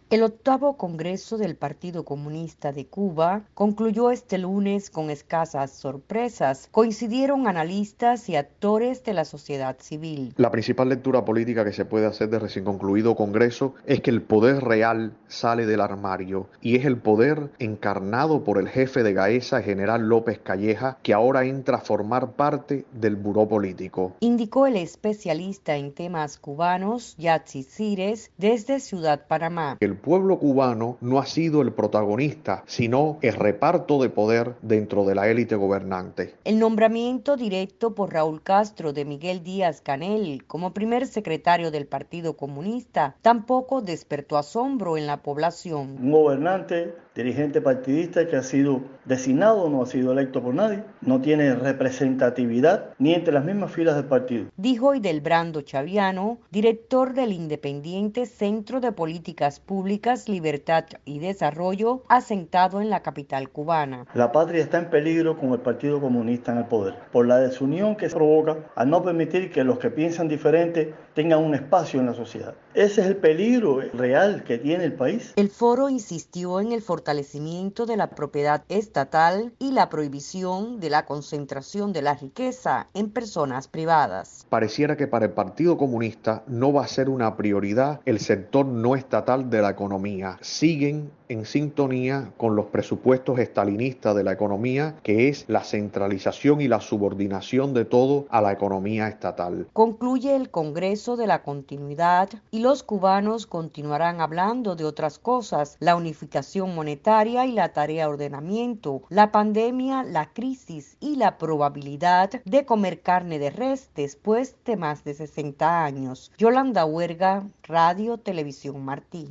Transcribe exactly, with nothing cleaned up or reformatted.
El octavo Congreso del Partido Comunista de Cuba concluyó este lunes con escasas sorpresas. Coincidieron analistas y actores de la sociedad civil. La principal lectura política que se puede hacer del recién concluido Congreso es que el poder real sale del armario y es el poder encarnado por el jefe de Gaesa, general López Calleja, que ahora entra a formar parte del buró político. Indicó el especialista en temas cubanos, Yatsi Cires, desde Ciudad Panamá. El pueblo cubano no ha sido el protagonista, sino el reparto de poder dentro de la élite gobernante. El nombramiento directo por Raúl Castro de Miguel Díaz-Canel como primer secretario del Partido Comunista tampoco despertó asombro en la población. Un gobernante, dirigente partidista que ha sido designado, no ha sido electo por nadie, no tiene representatividad ni entre las mismas filas del partido. Dijo Idelbrando Chaviano, director del independiente Centro de Políticas Públicas, Libertad y Desarrollo, asentado en la capital cubana. La patria está en peligro con el Partido Comunista en el poder, por la desunión que se provoca al no permitir que los que piensan diferente tengan un espacio en la sociedad. Ese es el peligro real que tiene el país. El foro insistió en el fortalecimiento de la propiedad estatal y la prohibición de la concentración de la riqueza en personas privadas. Pareciera que para el Partido Comunista no va a ser una prioridad el sector no estatal de la economía. Siguen en sintonía con los presupuestos estalinistas de la economía, que es la centralización y la subordinación de todo a la economía estatal. Concluye el Congreso de la Continuidad y los cubanos continuarán hablando de otras cosas: la unificación monetaria y la tarea ordenamiento, la pandemia, la crisis y la probabilidad de comer carne de res después de más de sesenta años. Yolanda Huerga, Radio Televisión Martí.